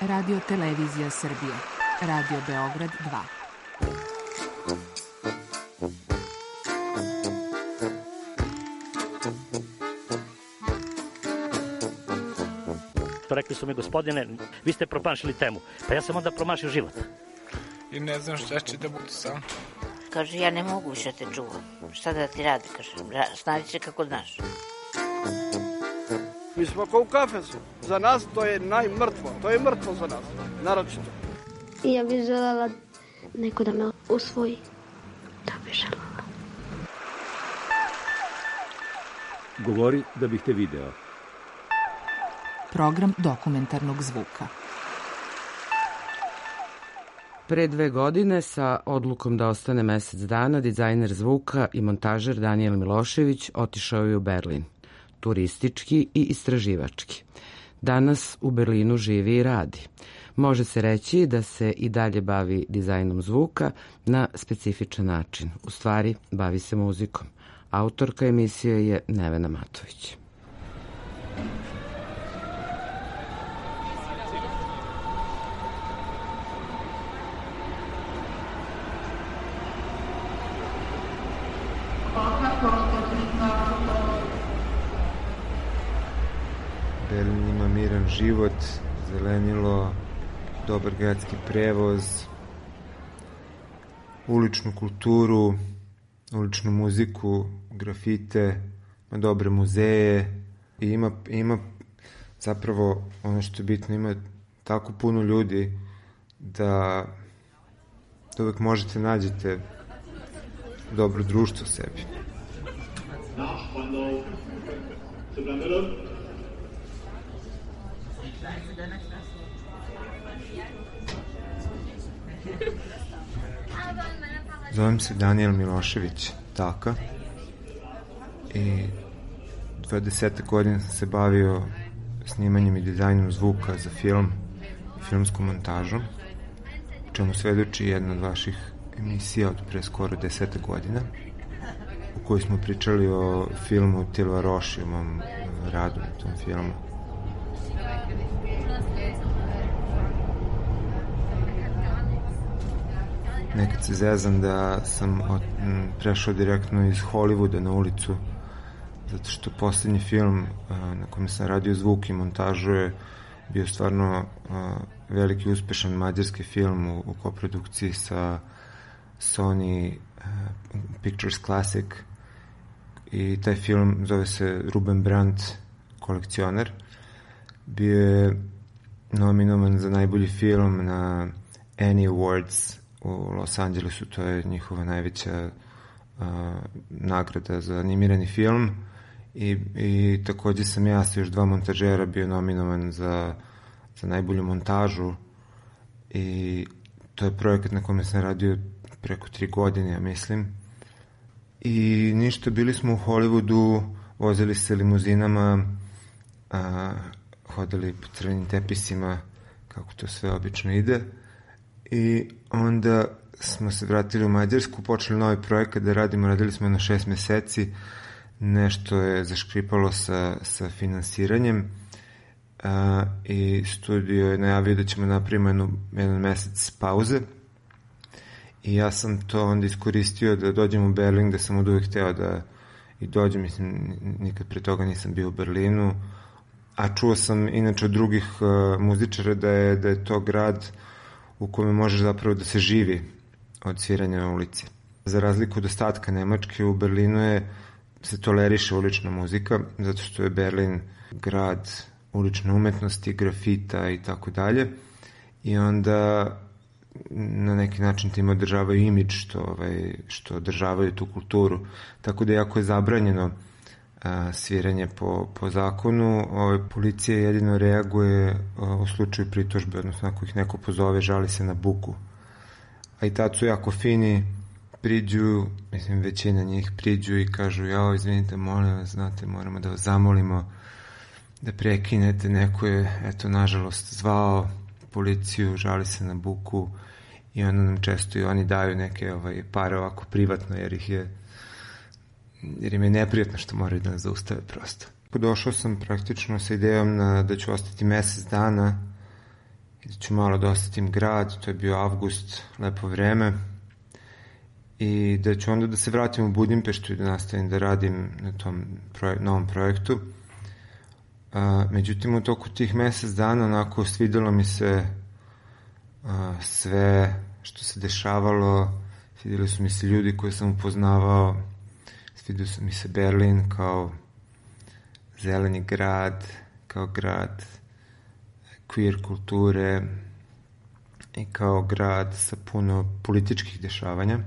Radio Televizija Srbije. Radio Beograd 2. Rekli su mi, gospodine, vi ste promašili temu. Pa ja sam onda promašio život. I ne znam šta će da bude sam. Kaže, ja ne mogu više te čuvam. Šta da ti radi, kaže, snađi se kako znaš. Mi smo kao u kafesu. Za nas to je najmrtvo. To je mrtvo za nas, naročito. I ja bih želela neko da me usvoji. Da bih želela. Govori da bih te video. Program dokumentarnog zvuka. Pre 2 godine sa odlukom da ostane mesec dana, dizajner zvuka i montažer Danijel Milošević otišao je u Berlin. Turistički i istraživački. Danas u Berlinu živi i radi. Može se reći da se i dalje bavi dizajnom zvuka na specifičan način. U stvari, bavi se muzikom. Autorka emisije je Nevena Matović. Berlin ima miran život, zelenilo, dobar gradski prevoz, uličnu kulturu, uličnu muziku, grafite, ima dobre muzeje i ima zapravo, ono što je bitno, ima tako puno ljudi da uvek možete nađete dobro društvo sebi. Zovem se Danijel Milošević, Taka, i 20 godina sam se bavio snimanjem i dizajnom zvuka za film i filmsku montažu, u čemu svedoči jedna od vaših emisija od pre skoro 10 godina, u kojoj smo pričali o filmu Tilva Roši, o mom radu na tom filmu. Nekad se zezam da sam prešao direktno iz Hollywooda na ulicu, zato što poslednji film na kojem sam radio zvuk i montažu je bio stvarno veliki uspešan mađarski film u koprodukciji sa Sony Pictures Classic, i taj film zove se Ruben Brandt kolekcioner. Bio je nominovan za najbolji film na Annie Awards u Los Angelesu, to je njihova najveća nagrada za animirani film, i takođe sam ja sa još 2 montažera bio nominovan za najbolju montažu, i to je projekat na kome sam radio preko 3 godine, ja mislim. I ništa, bili smo u Hollywoodu, vozili se limuzinama, hodali po crvenim tepisima, kako to sve obično ide. I onda smo se vratili u Mađarsku, počeli novi projekat da radimo, radili smo na 6 meseci, nešto je zaškripalo sa finansiranjem, i studio je najavio da ćemo napravimo jedan mesec pauze, i ja sam to onda iskoristio da dođem u Berlin, da sam od uvijek hteo da i dođem, mislim, nikad pre toga nisam bio u Berlinu, a čuo sam inače od drugih muzičara da je to grad u kome može zapravo da se živi od sviranja na ulici. Za razliku od ostatka Nemačke, u Berlinu se toleriše ulična muzika, zato što je Berlin grad ulične umetnosti, grafita i tako dalje, i onda na neki način tim održavaju imidž što održavaju tu kulturu. Tako da jako je zabranjeno sviranje po zakonu. Policija jedino reaguje u slučaju pritužbe, odnosno ako ih neko pozove, žali se na buku. A i tad su jako fini, priđu, mislim većina njih priđu i kažu, jao, izvinite, molim vas, znate, moramo da vas zamolimo da prekinete, neko je, eto, nažalost, zvao policiju, žali se na buku, i onda nam često i oni daju neke pare ovako privatno, jer im je neprijatno što moraju da nas zaustave prosto. Došao sam praktično sa idejom da ću ostati mesec dana, da ću malo da osetim grad, to je bio avgust, lepo vreme, i da ću onda da se vratim u Budimpeštu i da nastavim da radim na tom novom projektu. Međutim, u toku tih mesec dana onako svidelo mi se sve što se dešavalo, svidjeli su mi se ljudi koje sam upoznavao, svidio mi se Berlin kao zeleni grad, kao grad queer kulture i kao grad sa puno političkih dešavanja.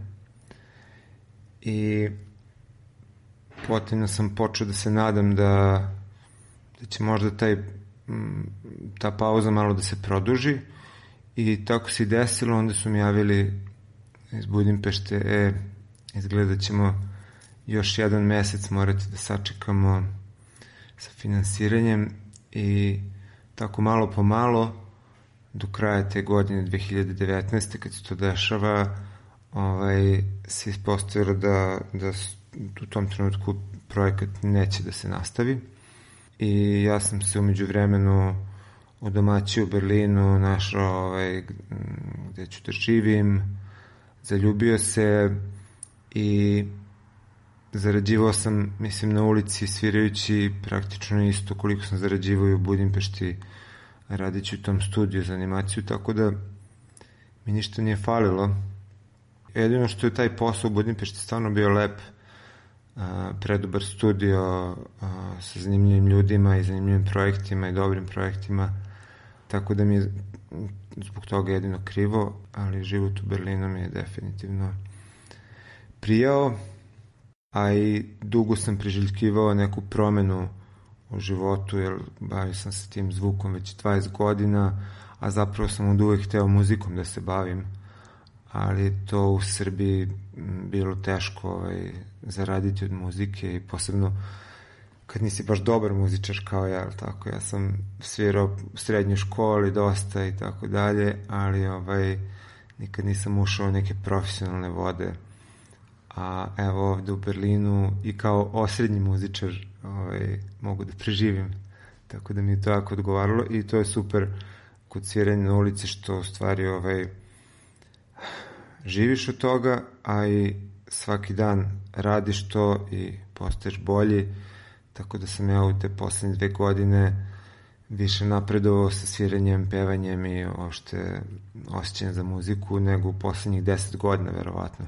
I potajno sam počeo da se nadam da će možda ta pauza malo da se produži, i tako se i desilo. Onda su mi javili iz Budimpešte, izgleda ćemo još jedan mesec morati da sačekamo sa finansiranjem, i tako malo po malo do kraja te godine 2019. kad se to dešava, se ispostavilo da u tom trenutku projekat neće da se nastavi. I ja sam se umeđu vremenu odomaćio u Berlinu, našao gde ću da živim, zaljubio se i zarađivao sam, mislim, na ulici svirajući praktično isto koliko sam zarađivao u Budimpešti radići u tom studiju za animaciju, tako da mi ništa nije falilo. Jedino što je taj posao u Budimpešti stvarno bio lep, predobar studio sa zanimljivim ljudima i zanimljivim projektima i dobrim projektima, tako da mi je zbog toga jedino krivo, ali život u Berlinu mi je definitivno prijao, a i dugo sam priželjkivao neku promenu u životu, jer bavio sam se tim zvukom već 20 godina, a zapravo sam od uvek hteo muzikom da se bavim, ali to u Srbiji bilo teško zaraditi od muzike, i posebno kad nisi baš dobar muzičar kao ja, ali tako, ja sam svirao u srednjoj školi dosta i tako dalje, ali nikad nisam ušao u neke profesionalne vode, a evo ovde u Berlinu i kao osrednji muzičar mogu da preživim, tako da mi je to jako odgovaralo, i to je super kod sviranja na ulici, što u stvari živiš od toga, a i svaki dan radiš to i postaješ bolji, tako da sam ja u te poslednje 2 godine više napredovao sa sviranjem, pevanjem i uopšte osjećajem za muziku nego u poslednjih 10 godina, verovatno.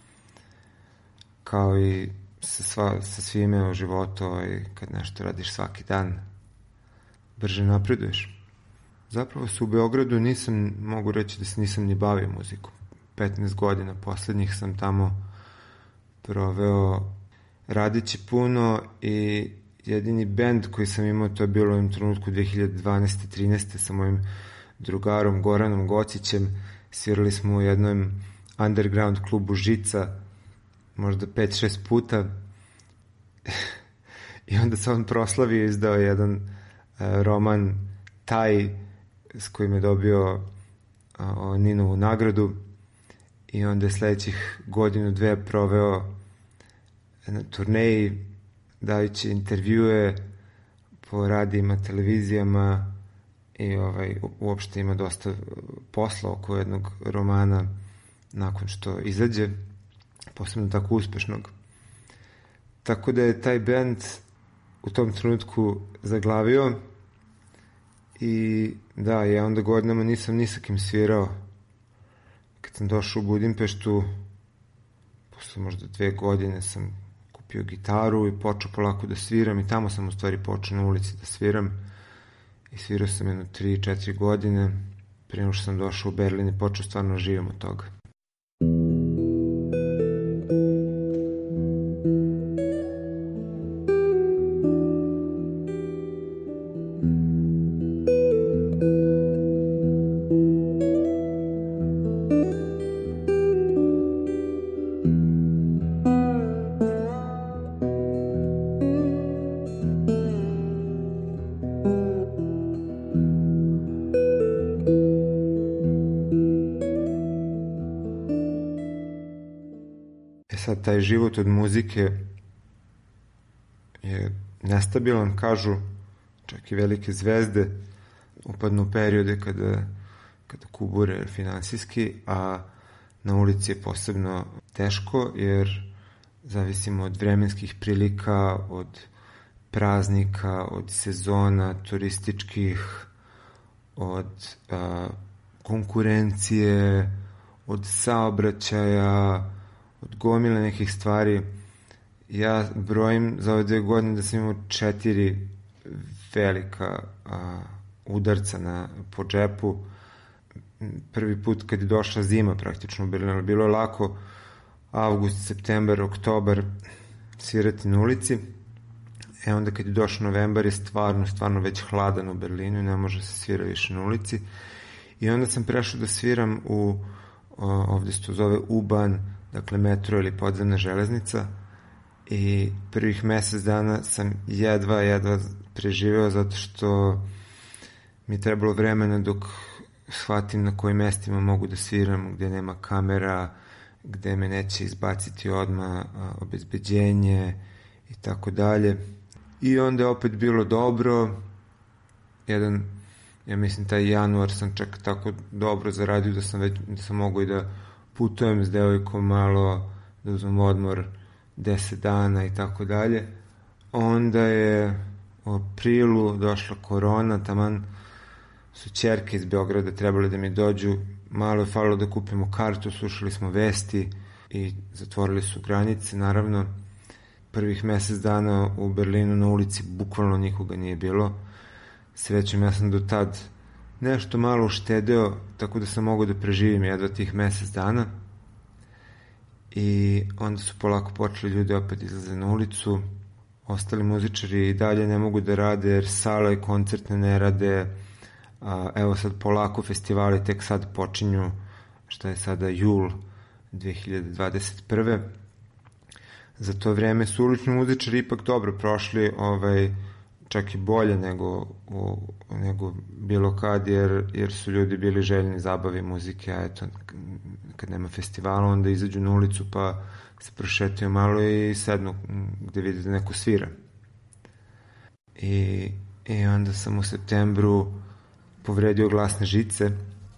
Kao i sa svime u životu, kad nešto radiš svaki dan, brže napreduješ. Zapravo se u Beogradu mogu reći da se nisam ni bavio muzikom. 15 godina poslednjih sam tamo proveo radići puno, i jedini bend koji sam imao, to je bilo u jednom trenutku 2012-13. sa mojim drugarom Goranom Gocićem. Svirali smo u jednom underground klubu Žica možda 5-6 puta i onda se on proslavio, izdao jedan roman Taj, s kojim je dobio Ninovu nagradu, i onda je sledećih 1-2 godina proveo na turneji dajući intervjue po radijima, televizijama, i uopšte ima dosta posla oko jednog romana nakon što izađe, posebno tako uspešnog. Tako da je taj bend u tom trenutku zaglavio, i da, ja onda godinama nisam ni sa kim svirao. Kad sam došao u Budimpeštu, posle možda 2 godine sam kupio gitaru i počeo polako da sviram, i tamo sam u stvari počeo na ulici da sviram, i svirao sam jedno 3-4 godine prije nego što sam došao u Berlin i počeo stvarno živim od toga. Sad, taj život od muzike je nestabilan, kažu, čak i velike zvezde upadnu u periode kada kada kubure finansijski, a na ulici je posebno teško jer zavisimo od vremenskih prilika, od praznika, od sezona turističkih, od konkurencije, od saobraćaja, od gomile nekih stvari. Ja brojim za ove 2 godine da sam imao 4 velika udarca po džepu. Prvi put kad je došla zima praktično u Berlinu, bilo je lako avgust, septembar, oktobar svirati na ulici. Onda kad je došao novembar je stvarno već hladan u Berlinu i ne može se svira više na ulici. I onda sam prešao da sviram ovde se to zove U-Bahn, dakle metro ili podzemna železnica, i prvih mesec dana sam jedva preživeo zato što mi je trebalo vremena dok shvatim na kojim mestima mogu da sviram, gde nema kamera, gde me neće izbaciti odmah obezbeđenje i tako dalje. I onda je opet bilo dobro. Ja mislim taj januar sam čak tako dobro zaradio da sam mogao i da putujem s devojkom malo, da uzmem odmor 10 dana i tako dalje. Onda je u aprilu došla korona, taman su ćerke iz Beograda trebali da mi dođu, malo je falilo da kupimo kartu, slušali smo vesti i zatvorili su granice, naravno. Prvih mesec dana u Berlinu na ulici bukvalno nikoga nije bilo. Srećom, ja sam do tad nešto malo uštedeo, tako da sam mogao da preživim jedva tih mesec dana. I onda su polako počeli ljudi opet izlaze na ulicu. Ostali muzičari i dalje ne mogu da rade jer sale i koncertne ne rade. Evo sad polako festivali tek sad počinju, šta je sada jul 2021. Za to vreme su ulični muzičari ipak dobro prošli, čak i bolje nego bilo kad, jer su ljudi bili željni zabave muzike, a eto, kad nema festivala, onda izađu na ulicu pa se prošetaju malo i sednu gde vide da neko svira. I onda sam u septembru povredio glasne žice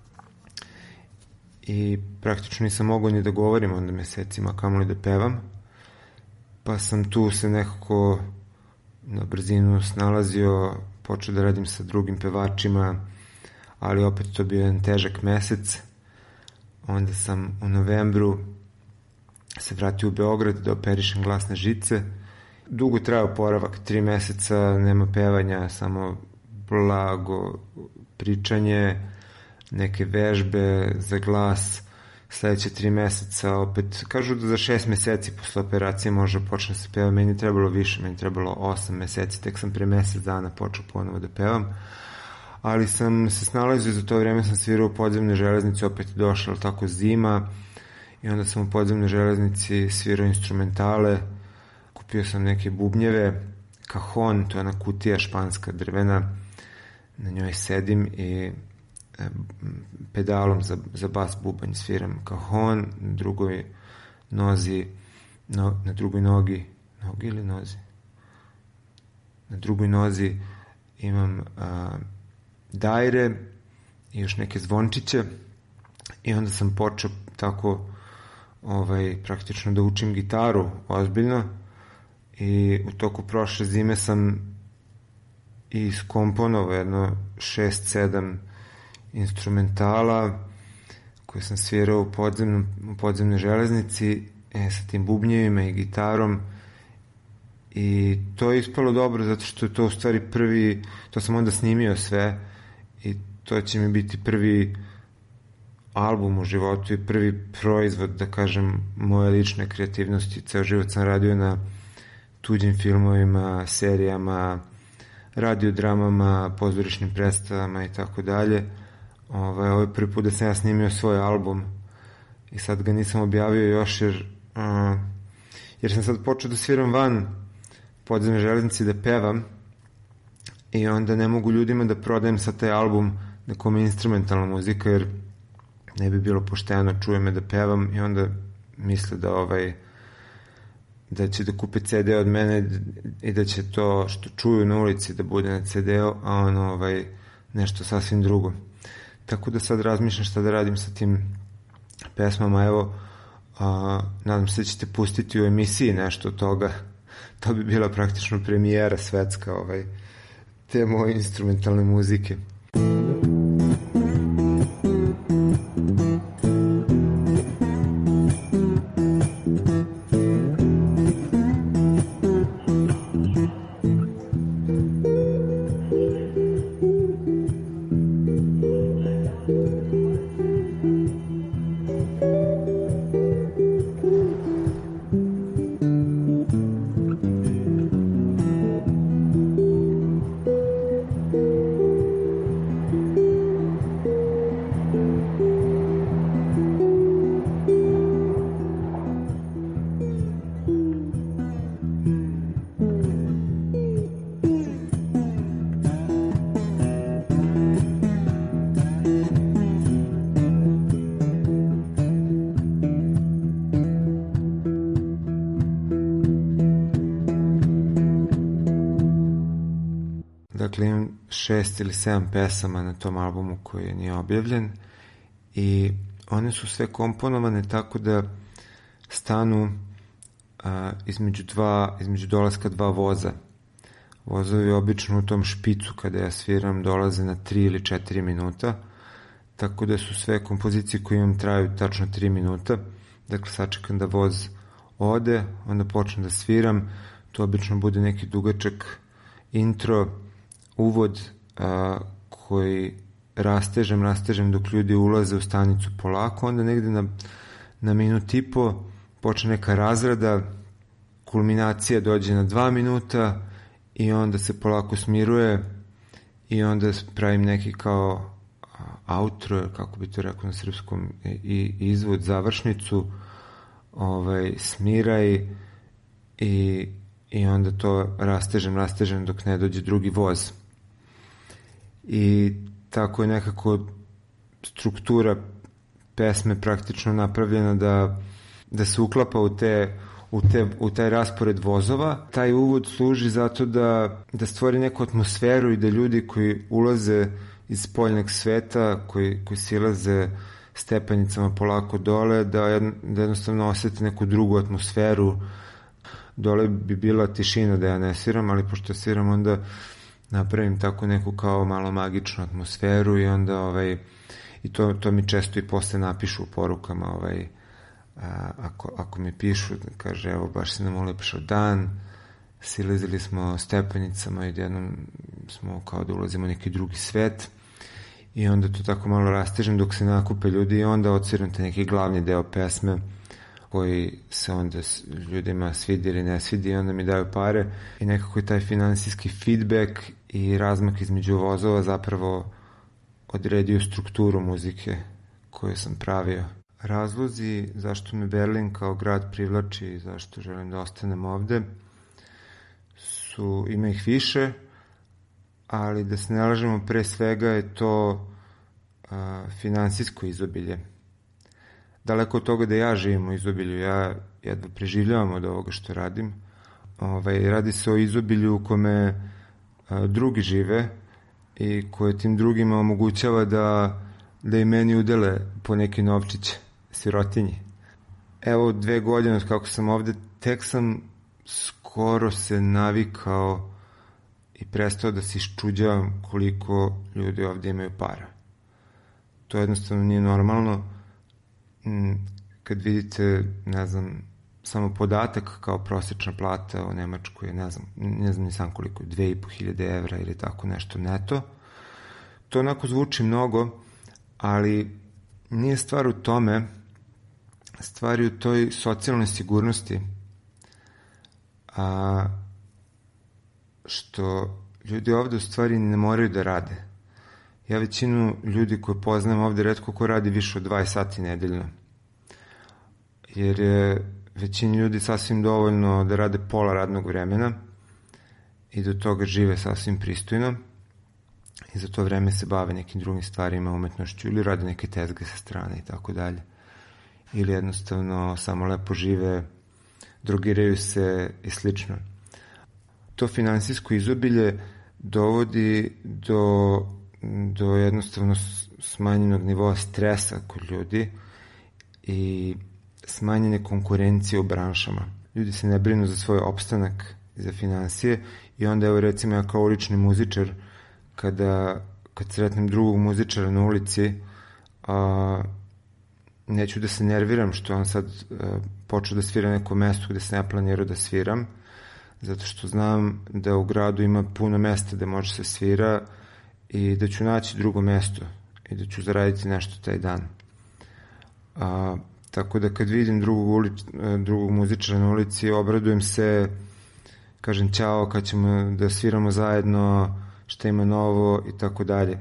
i praktično nisam mogao ni da govorim onda mesecima, kamoli da pevam, pa sam tu se nekako na brzinu snalazio, počeo da radim sa drugim pevačima, ali opet to bio jedan težak mesec. Onda sam u novembru se vratio u Beograd da operišem glasne žice. Dugo trajao oporavak, 3 meseca, nema pevanja, samo blago pričanje, neke vežbe za glas. Sledeće 3 meseca opet, kažu da za 6 meseci posle operacije može počne se peva, meni je trebalo više, meni je trebalo 8 meseci, tek sam pre mesec dana počeo ponovo da pevam, ali sam se snalazio, za to vreme sam svirao u podzemnoj železnici, opet je došla tako zima i onda sam u podzemnoj železnici svirao instrumentale, kupio sam neke bubnjeve, cajon, to je ona kutija španska drvena, na njoj sedim i pedalom za bas bubanj sviram cajon, na drugoj nozi, na drugoj nogi ili nozi? Na drugoj nozi imam dajre i još neke zvončiće i onda sam počeo tako praktično da učim gitaru ozbiljno i u toku prošle zime sam i iskomponovao jedno 6-7 instrumentala koje sam svirao u podzemnoj železnici sa tim bubnjevima i gitarom i to je ispalo dobro zato što je to u stvari prvi, to sam onda snimio sve i to će mi biti prvi album u životu i prvi proizvod, da kažem, moje lične kreativnosti. Ceo život sam radio na tuđim filmovima, serijama, radiodramama, pozorišnim predstavama i tako dalje. Ovo je prvi put da sam ja snimio svoj album i sad ga nisam objavio još jer sam sad počeo da sviram van podzemne železnice da pevam i onda ne mogu ljudima da prodajem sad taj album na kome je instrumentalna muzika jer ne bi bilo pošteno, čuje me da pevam i onda misle da će da kupe CD od mene i da će to što čuju na ulici da bude na CD-u, a nešto sasvim drugo. tako da sad razmišljam šta da radim sa tim pesmama. Evo, nadam se da ćete pustiti u emisiji nešto od toga. To bi bila praktično premijera svetska te moje instrumentalne muzike. Dakle, imam 6 ili 7 pesama na tom albumu koji nije objavljen i one su sve komponovane tako da stanu između dolaska 2 voza. Vozovi obično u tom špicu kada ja sviram dolaze na 3 ili 4 minuta, tako da su sve kompozicije koje imam traju tačno 3 minuta. Dakle, sačekam da voz ode, onda počnem da sviram, to obično bude neki dugačak intro, uvod koji rastežem dok ljudi ulaze u stanicu polako, onda negde na minut i po počne neka razrada, kulminacija dođe na 2 minuta i onda se polako smiruje i onda pravim neki kao outro, kako bi to rekao na srpskom, i izvod, završnicu, smiraj i onda to rastežem dok ne dođe drugi voz. I tako je nekako struktura pesme praktično napravljena da se uklapa u taj raspored vozova. Taj uvod služi zato da stvori neku atmosferu i da ljudi koji ulaze iz spoljnog sveta, koji silaze stepenicama polako dole, da jednostavno osjeti neku drugu atmosferu. Dole bi bila tišina da ja ne sviram, ali pošto sviram onda napravim tako neku kao malo magičnu atmosferu i onda i to mi često i posle napišu u porukama, ako mi pišu, kaže evo baš se nam ulepšao dan, silazili smo stepenicama i jednom smo kao da ulazimo u neki drugi svet i onda to tako malo rastežem dok se nakupe ljudi i onda odsviram te neki glavni deo pesme koji se onda ljudima svidi ili ne svidi i onda mi daju pare i nekako je taj finansijski feedback i razmak između vozova zapravo odredio strukturu muzike koju sam pravio. Razlozi zašto me Berlin kao grad privlači i zašto želim da ostanem ovde ima ih više, ali da se ne lažemo, pre svega je to finansijsko izobilje. Daleko od toga da ja živim u izobilju, ja jedva preživljavam od ovoga što radim. Radi se o izobilju u kome drugi žive i koje tim drugima omogućava da i meni udele po neki novčić sirotinji. Evo 2 godine od kako sam ovde, tek sam skoro se navikao i prestao da se iščuđavam koliko ljudi ovde imaju para. To jednostavno nije normalno. Kad vidite, ne znam, samo podatak kao prosječna plata u Nemačkoj, ne znam ni sam koliko, 2.500 evra ili tako nešto neto. To onako zvuči mnogo, ali nije stvar u tome, stvar je u toj socijalnoj sigurnosti, što ljudi ovde u stvari ne moraju da rade. Ja većinu ljudi koje poznajem ovde retko ko radi više od 20 sati nedeljno. Jer je većini ljudi sasvim dovoljno da rade pola radnog vremena i do toga žive sasvim pristojno i za to vreme se bave nekim drugim stvarima, umetnošću ili rade neke tezge sa strane i tako dalje. Ili jednostavno samo lepo žive, drogiraju se i slično. To finansijsko izobilje dovodi do jednostavno smanjenog nivoa stresa kod ljudi i smanjene konkurencije u branšama. Ljudi se ne brinu za svoj opstanak i za finansije i onda, evo recimo, ja kao ulični muzičar, kad sretnem drugog muzičara na ulici, neću da se nerviram što on sad počeo da svira neko mesto gde se ne planirao da sviram, zato što znam da u gradu ima puno mesta gde može se svira i da ću naći drugo mesto i da ću zaraditi nešto taj dan. Tako da kad vidim drugog muzičara na ulici, obradujem se, kažem ćao, kad ćemo da sviramo zajedno, šta ima novo i tako dalje.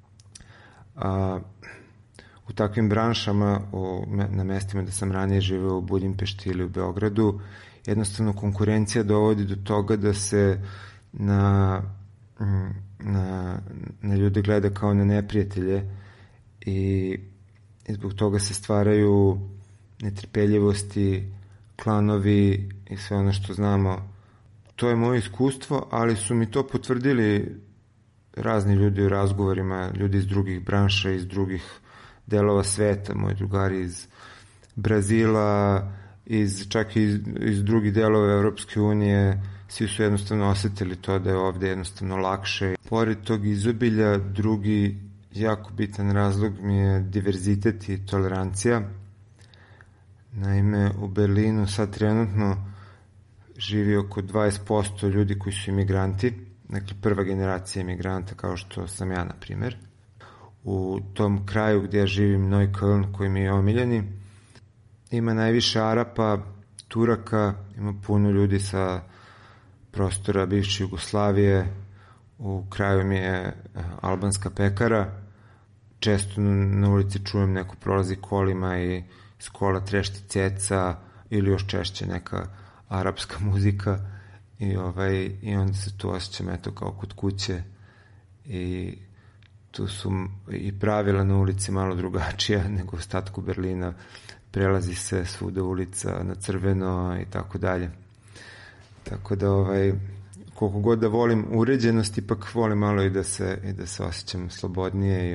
U takvim branšama, na mestima da sam ranije živeo u Budimpešti ili u Beogradu, jednostavno konkurencija dovodi do toga da se na ljude gleda kao na neprijatelje i zbog toga se stvaraju netrpeljivosti, klanovi i sve ono što znamo. To je moje iskustvo, ali su mi to potvrdili razni ljudi u razgovorima, ljudi iz drugih branša, iz drugih delova sveta, moji drugari iz Brazila, čak i iz drugih delova Evropske unije, svi su jednostavno osetili to da je ovde jednostavno lakše. Pored tog izobilja, drugi jako bitan razlog mi je diverzitet i tolerancija. Naime, u Berlinu sad trenutno živi oko 20% ljudi koji su imigranti, dakle prva generacija imigranta kao što sam ja, na primer. U tom kraju gdje ja živim, Neukölln, koji mi je omiljeni, ima najviše Arapa, Turaka, ima puno ljudi sa prostora bivše Jugoslavije, u kraju mi je albanska pekara, često na ulici čujem neko prolazi kolima i iz kola trešti ceca ili još češće neka arapska muzika i onda se tu osjećam eto kao kod kuće i tu su i pravila na ulici malo drugačija nego u ostatku Berlina, prelazi se svuda ulica na crveno i tako dalje. Tako da koliko god da volim uređenost, ipak volim malo i da se osjećam slobodnije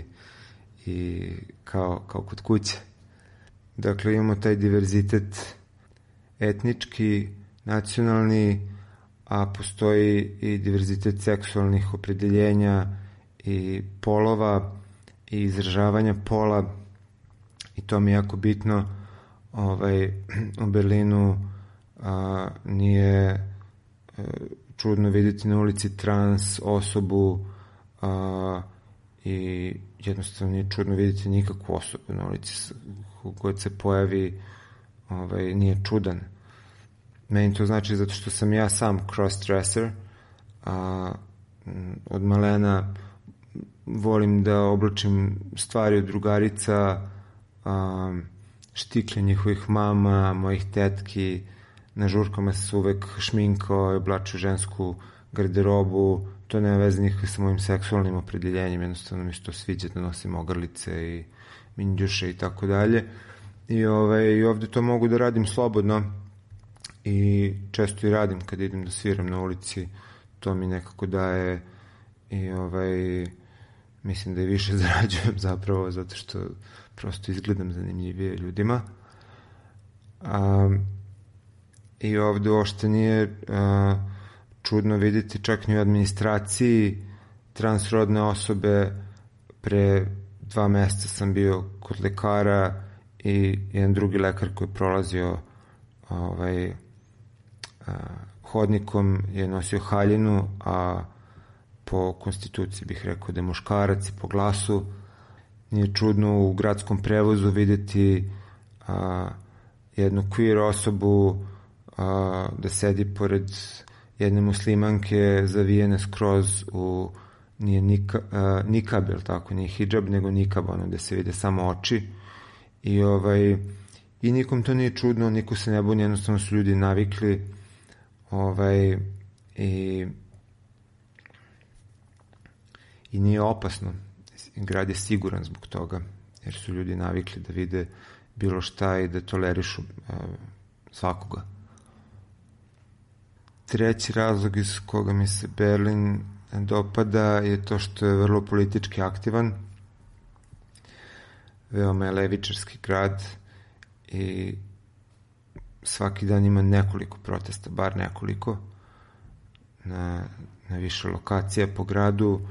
i kao kod kuće. Dakle, imamo taj diverzitet etnički, nacionalni, a postoji i diverzitet seksualnih opredeljenja i polova i izražavanja pola i to mi je jako bitno. U Berlinu nije čudno vidjeti na ulici trans osobu i jednostavno nije čudno vidjeti nikakvu osobu na ulici. Kogod se pojavi nije čudan. Meni to znači zato što sam ja sam cross-dresser, od malena volim da oblačim stvari od drugarica, štikle njihovih mama, mojih tetki, na žurkama se uvek šminkao, oblačio žensku garderobu, to nema veze nikakve sa mojim seksualnim opredeljenjem, jednostavno mi se to sviđa da nosim ogrlice i minđuše i tako dalje. I ovde to mogu da radim slobodno i često i radim kad idem da sviram na ulici, to mi nekako daje i mislim da i više zarađujem zapravo zato što prosto izgledam zanimljivije ljudima. I ovde uopšte nije čudno vidjeti čak ni u administraciji transrodne osobe. Pre 2 meseca sam bio kod lekara i jedan drugi lekar koji je prolazio hodnikom je nosio haljinu, a po konstituciji bih rekao da je muškarac i po glasu. Nije čudno u gradskom prevozu vidjeti jednu queer osobu da sedi pored jedne muslimanke zavijene skroz u nije nikab, jel tako, nije hidžab, nego nikab, ono gde se vide samo oči i nikom to nije čudno, niko se ne buni, jednostavno su ljudi navikli i nije opasno. Grad je siguran zbog toga, jer su ljudi navikli da vide bilo šta i da tolerišu svakoga. Treći razlog iz koga mi se Berlin dopada je to što je vrlo politički aktivan. veoma je levičarski grad i svaki dan ima nekoliko protesta, bar nekoliko, na više lokacija po gradu,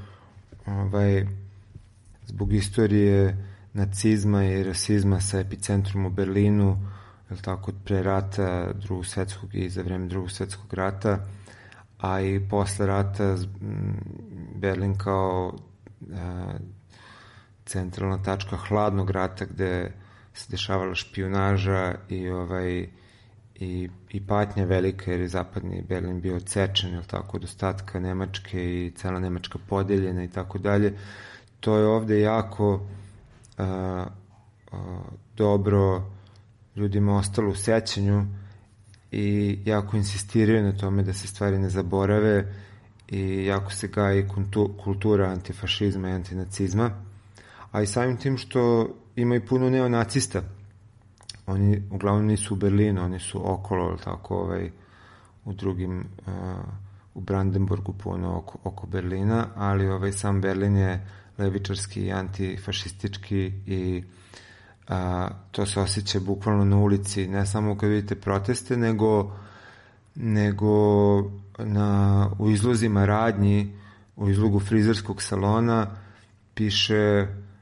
zbog istorije nacizma i rasizma sa epicentrom u Berlinu, tako, pre rata drugog svetskog i za vreme drugog svetskog rata, a i posle rata Berlin kao centralna tačka hladnog rata gde se dešavala špijunaža i patnja velika, jer je zapadni Berlin bio odsečen, tako, od ostatka Nemačke i cela Nemačka podeljena i tako dalje. To je ovde jako dobro ljudima ostalo u sećanju i jako insistiraju na tome da se stvari ne zaborave i jako se gaji kultura antifašizma i antinacizma, a i samim tim što ima i puno neonacista. Oni uglavnom nisu u Berlinu, oni su okolo, tako, u drugim, u Brandenburgu puno oko Berlina, ali sam Berlin je levičarski i antifašistički i to se osjeća bukvalno na ulici, ne samo kad vidite proteste, nego u izlozima radnji, u izlogu frizerskog salona piše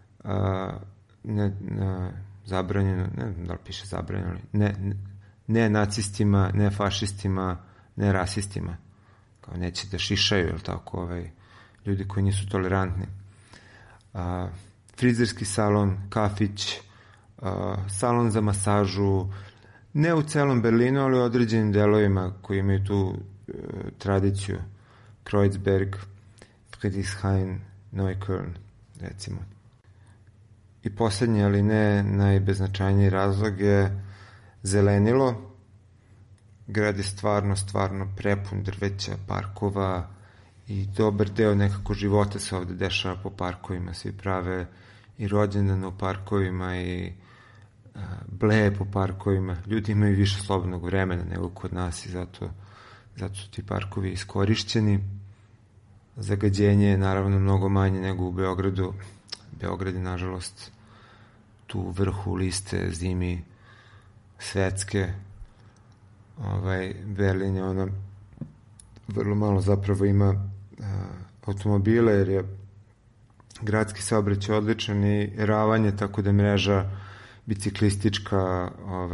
zabranjeno, ne znam da li piše zabranjeno, ne nacistima, ne fašistima, ne rasistima, kao neće da šišaju, ili tako, ljudi koji nisu tolerantni. Frizerski salon, kafić, salon za masažu, ne u celom Berlinu, ali u određenim delovima koji imaju tu tradiciju, Kreuzberg, Friedrichshain, Neukölln, recimo. I poslednji, ali ne najbeznačajniji razlog je zelenilo. Grad je stvarno prepun drveća, parkova i dobar deo nekako života se ovde dešava po parkovima. Svi prave i rođendane u parkovima i bleje po parkovima. Ljudi imaju više slobodnog vremena nego kod nas i zato su ti parkovi iskorišćeni. Zagađenje je naravno mnogo manje nego u Beogradu. Beograd je, nažalost, tu u vrhu liste zimi svetske. Berlin je vrlo malo zapravo ima automobile, jer je gradski saobraćaj odličan i ravanje, tako da mreža biciklistička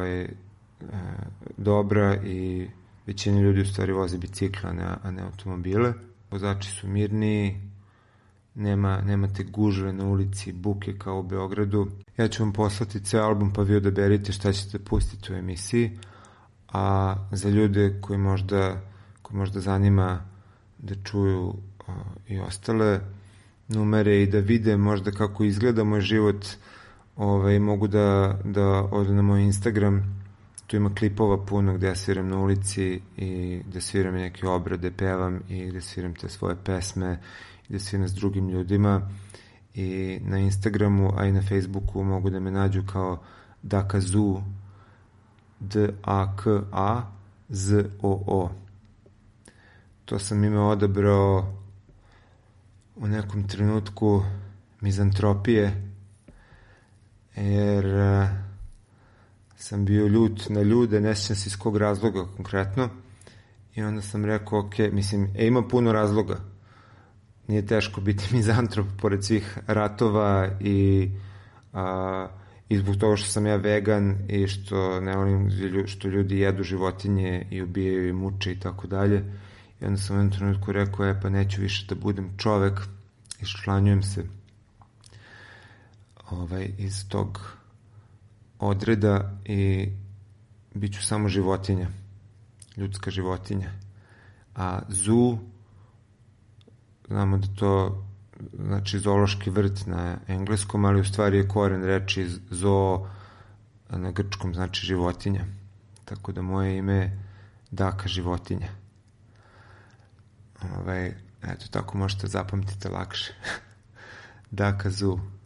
dobra i većina ljudi u stvari voze bicikla, a ne automobile. Vozači su mirniji, nema te gužve na ulici, buke kao u Beogradu. Ja ću vam poslati ceo album, pa vi odaberite šta ćete pustiti u emisiji, a za ljude koji možda zanima da čuju i ostale numere i da vide možda kako izgleda moj život, mogu da odu na moj Instagram. Tu ima klipova puno gde ja sviram na ulici i gde sviram neke obrade, pevam i gde sviram te svoje pesme i gde sviram s drugim ljudima. I na Instagramu, a i na Facebooku mogu da me nađu kao Dakazoo, D-A-K-A-Z-O-O. To sam ime odabrao u nekom trenutku mizantropije, jer sam bio ljut na ljude, ne sjećam se iz kog razloga konkretno, i onda sam rekao, ok, ima puno razloga, nije teško biti mizantrop pored svih ratova i zbog toga što sam ja vegan i što ne volim što ljudi jedu životinje i ubijaju i muče i tako dalje. I onda sam u jednom trenutku rekao, pa neću više da budem čovek, iščlanjujem se iz tog odreda i bit ću samo životinja, ljudska životinja. A zoo, znamo da to znači zoološki vrt na engleskom, ali u stvari je koren reči zoo na grčkom, znači životinja. Tako da moje ime je Daka životinja. Eto, tako možete zapamtiti lakše. Daka zoo.